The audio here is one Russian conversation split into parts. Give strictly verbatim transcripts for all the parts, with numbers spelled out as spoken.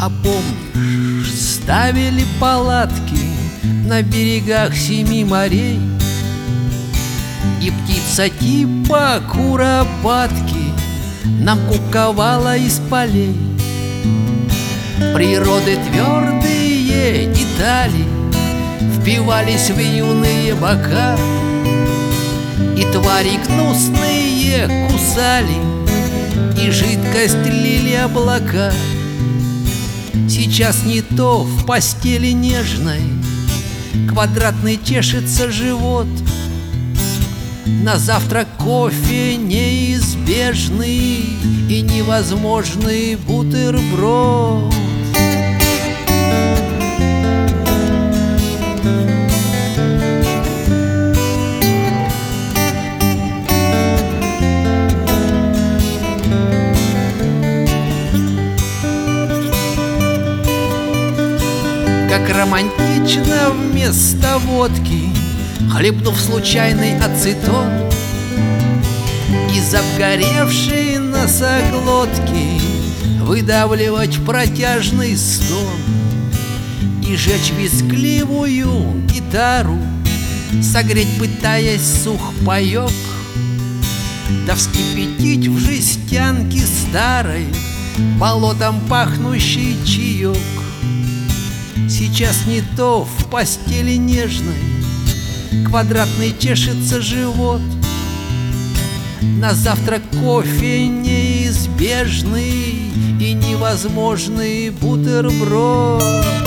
А помнишь, ставили палатки на берегах семи морей, и птица типа куропатки нам куковала из полей. Природы твердые детали впивались в юные бока, и твари гнусные кусали, и жидкость лили облака. Сейчас не то в постели нежной квадратный чешется живот, на завтрак кофе неизбежный и невозможный бутерброд. Как романтично вместо водки, хлебнув случайный ацетон, из обгоревшей носоглотки выдавливать протяжный стон и жечь вискливую гитару, согреть пытаясь сухпайок, да вскипятить в жестянке старой болотом пахнущий чаек. Сейчас не то в постели нежной квадратный чешется живот, на завтрак кофе неизбежный и невозможный бутерброд.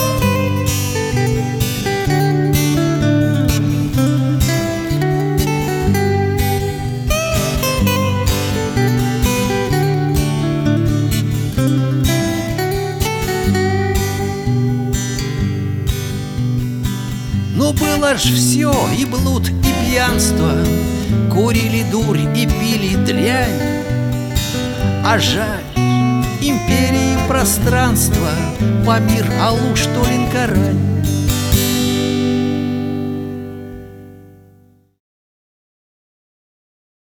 Ну было ж все, и блуд, и пьянство, курили дурь и пили дрянь. А жаль, империи пространства, Памир, Алуш, Толин, Карань.